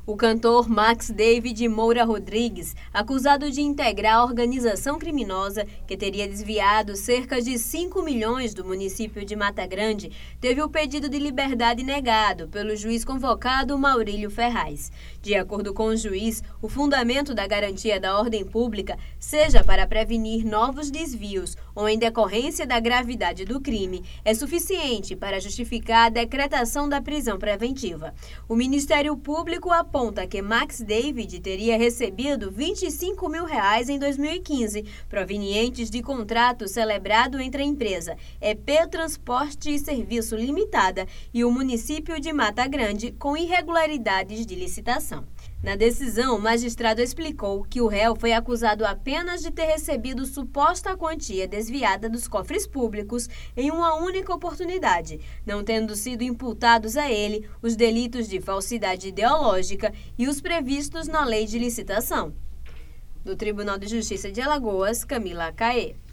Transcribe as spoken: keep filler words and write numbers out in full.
O cantor Max David Moura Rodrigues, acusado de integrar a organização criminosa que teria desviado cerca de cinco milhões do município de Mata Grande, teve o pedido de liberdade negado pelo juiz convocado Maurílio Ferraz. De acordo com o juiz, o fundamento da garantia da ordem pública seja para prevenir novos desvios ou em decorrência da gravidade do crime, é suficiente para justificar a decretação da prisão preventiva. O Ministério Público aponta que Max David teria recebido vinte e cinco mil reais em dois mil e quinze, provenientes de contrato celebrado entre a empresa E P Transporte e Serviço Limitada e o município de Mata Grande, com irregularidades de licitação. Na decisão, o magistrado explicou que o réu foi acusado apenas de ter recebido suposta quantia desviada dos cofres públicos em uma única oportunidade, não tendo sido imputados a ele os delitos de falsidade ideológica e os previstos na Lei de Licitação. Do Tribunal de Justiça de Alagoas, Camila Caê.